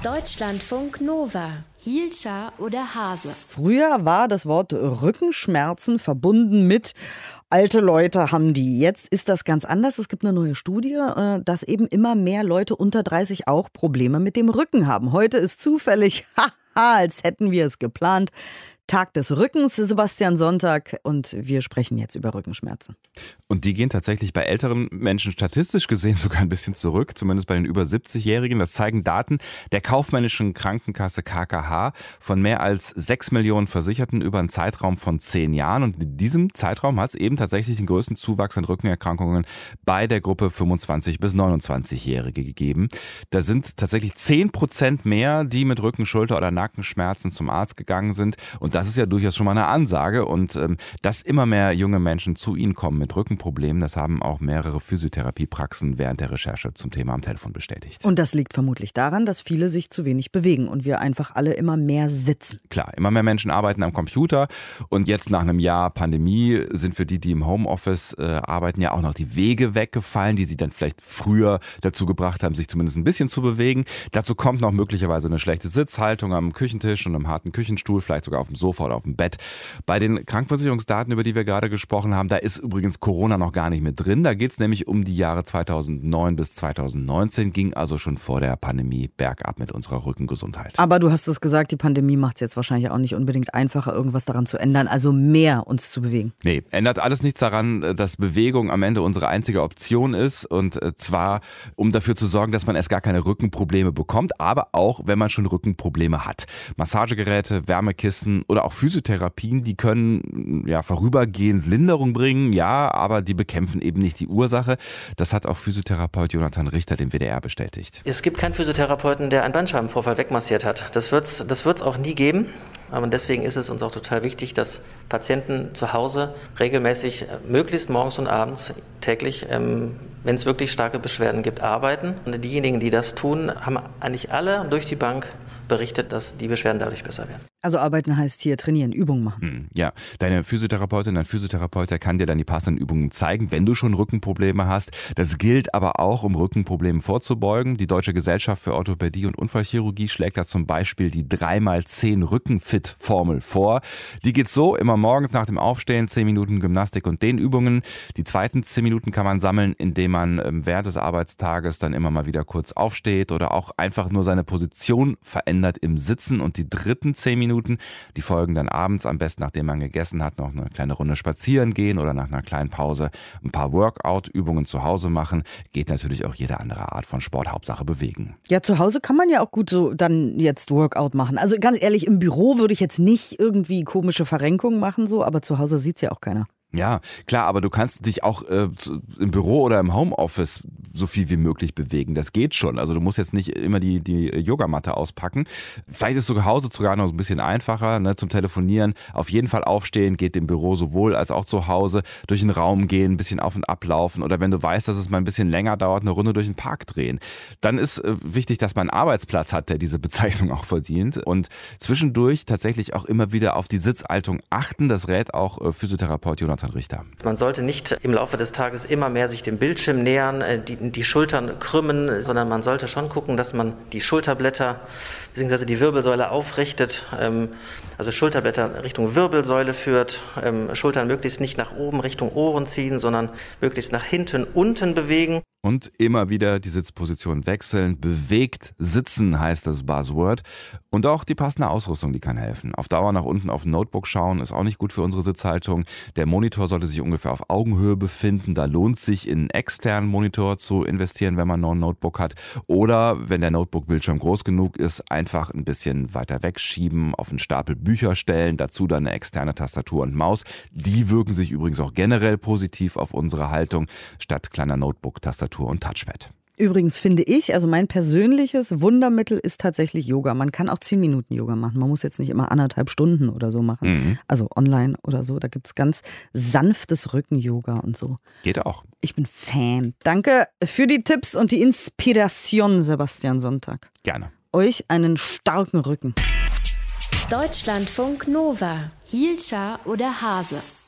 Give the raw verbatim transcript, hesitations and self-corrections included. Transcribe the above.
Deutschlandfunk Nova. Hielscher oder Hase? Früher war das Wort Rückenschmerzen verbunden mit alte Leute haben die. Jetzt ist das ganz anders. Es gibt eine neue Studie, dass eben immer mehr Leute unter dreißig auch Probleme mit dem Rücken haben. Heute ist zufällig, haha, als hätten wir es geplant, Tag des Rückens, Sebastian Sonntag, und wir sprechen jetzt über Rückenschmerzen. Und die gehen tatsächlich bei älteren Menschen statistisch gesehen sogar ein bisschen zurück, zumindest bei den über siebzigjährigen. Das zeigen Daten der kaufmännischen Krankenkasse K K H von mehr als sechs Millionen Versicherten über einen Zeitraum von zehn Jahren. Und in diesem Zeitraum hat es eben tatsächlich den größten Zuwachs an Rückenerkrankungen bei der Gruppe fünfundzwanzig bis neunundzwanzigjährige gegeben. Da sind tatsächlich zehn Prozent mehr, die mit Rücken-, Schulter- oder Nackenschmerzen zum Arzt gegangen sind. Und das ist ja durchaus schon mal eine Ansage. Und ähm, dass immer mehr junge Menschen zu ihnen kommen mit Rückenproblemen, das haben auch mehrere Physiotherapiepraxen während der Recherche zum Thema am Telefon bestätigt. Und das liegt vermutlich daran, dass viele sich zu wenig bewegen und wir einfach alle immer mehr sitzen. Klar, immer mehr Menschen arbeiten am Computer und jetzt nach einem Jahr Pandemie sind für die, die im Homeoffice äh, arbeiten, ja auch noch die Wege weggefallen, die sie dann vielleicht früher dazu gebracht haben, sich zumindest ein bisschen zu bewegen. Dazu kommt noch möglicherweise eine schlechte Sitzhaltung am Küchentisch und am harten Küchenstuhl, vielleicht sogar auf dem Sofa oder auf dem Bett. Bei den Krankenversicherungsdaten, über die wir gerade gesprochen haben, da ist übrigens Corona noch gar nicht mit drin. Da geht es nämlich um die Jahre zweitausendneun bis zweitausendneunzehn, ging also schon vor der Pandemie bergab mit unserer Rückengesundheit. Aber du hast es gesagt, die Pandemie macht es jetzt wahrscheinlich auch nicht unbedingt einfacher, irgendwas daran zu ändern, also mehr uns zu bewegen. Nee, ändert alles nichts daran, dass Bewegung am Ende unsere einzige Option ist, und zwar um dafür zu sorgen, dass man erst gar keine Rückenprobleme bekommt, aber auch, wenn man schon Rückenprobleme hat. Massagegeräte, Wärmekissen oder auch Physiotherapien, die können ja vorübergehend Linderung bringen, ja, aber die bekämpfen eben nicht die Ursache. Das hat auch Physiotherapeut Jonathan Richter dem W D R bestätigt. Es gibt keinen Physiotherapeuten, der einen Bandscheibenvorfall wegmassiert hat. Das wird es das wird's auch nie geben. Aber deswegen ist es uns auch total wichtig, dass Patienten zu Hause regelmäßig, möglichst morgens und abends, täglich, ähm, wenn es wirklich starke Beschwerden gibt, arbeiten. Und diejenigen, die das tun, haben eigentlich alle durch die Bank berichtet, dass die Beschwerden dadurch besser werden. Also arbeiten heißt hier trainieren, Übungen machen. Ja, deine Physiotherapeutin, dein Physiotherapeut, der kann dir dann die passenden Übungen zeigen, wenn du schon Rückenprobleme hast. Das gilt aber auch, um Rückenproblemen vorzubeugen. Die Deutsche Gesellschaft für Orthopädie und Unfallchirurgie schlägt da zum Beispiel die drei mal zehn Rückenfit-Formel vor. Die geht so: immer morgens nach dem Aufstehen zehn Minuten Gymnastik und Dehnübungen. Die zweiten zehn Minuten kann man sammeln, indem man während des Arbeitstages dann immer mal wieder kurz aufsteht oder auch einfach nur seine Position verändert im Sitzen. Und die dritten zehn Minuten, die folgen dann abends, am besten nachdem man gegessen hat, noch eine kleine Runde spazieren gehen oder nach einer kleinen Pause ein paar Workout-Übungen zu Hause machen. Geht natürlich auch jede andere Art von Sport, Hauptsache bewegen. Ja, zu Hause kann man ja auch gut so dann jetzt Workout machen. Also ganz ehrlich, im Büro würde ich jetzt nicht irgendwie komische Verrenkungen machen, so, aber zu Hause sieht es ja auch keiner. Ja, klar, aber du kannst dich auch äh, im Büro oder im Homeoffice so viel wie möglich bewegen. Das geht schon. Also du musst jetzt nicht immer die, die Yogamatte auspacken. Vielleicht ist zu Hause sogar noch ein bisschen einfacher, ne, zum Telefonieren. Auf jeden Fall aufstehen, geht im Büro sowohl als auch zu Hause, durch den Raum gehen, ein bisschen auf und ab laufen. Oder wenn du weißt, dass es mal ein bisschen länger dauert, eine Runde durch den Park drehen. Dann ist äh, wichtig, dass man einen Arbeitsplatz hat, der diese Bezeichnung auch verdient. Und zwischendurch tatsächlich auch immer wieder auf die Sitzhaltung achten. Das rät auch äh, Physiotherapeut Jonathan Richter. Man sollte nicht im Laufe des Tages immer mehr sich dem Bildschirm nähern, die, die Schultern krümmen, sondern man sollte schon gucken, dass man die Schulterblätter bzw. die Wirbelsäule aufrichtet, also Schulterblätter Richtung Wirbelsäule führt, Schultern möglichst nicht nach oben Richtung Ohren ziehen, sondern möglichst nach hinten, unten bewegen. Und immer wieder die Sitzposition wechseln. Bewegt sitzen heißt das Buzzword. Und auch die passende Ausrüstung, die kann helfen. Auf Dauer nach unten auf ein Notebook schauen, ist auch nicht gut für unsere Sitzhaltung. Der Monitor sollte sich ungefähr auf Augenhöhe befinden. Da lohnt es sich, in einen externen Monitor zu investieren, wenn man noch ein Notebook hat. Oder, wenn der Notebook-Bildschirm groß genug ist, einfach ein bisschen weiter wegschieben, auf einen Stapel Bücher stellen, dazu dann eine externe Tastatur und Maus. Die wirken sich übrigens auch generell positiv auf unsere Haltung, statt kleiner Notebook-Tastatur und Touchpad. Übrigens finde ich, also mein persönliches Wundermittel ist tatsächlich Yoga. Man kann auch zehn Minuten Yoga machen. Man muss jetzt nicht immer anderthalb Stunden oder so machen. Mhm. Also online oder so. Da gibt es ganz sanftes Rücken-Yoga und so. Geht auch. Ich bin Fan. Danke für die Tipps und die Inspiration, Sebastian Sonntag. Gerne. Euch einen starken Rücken. Deutschlandfunk Nova. Hielscher oder Hase?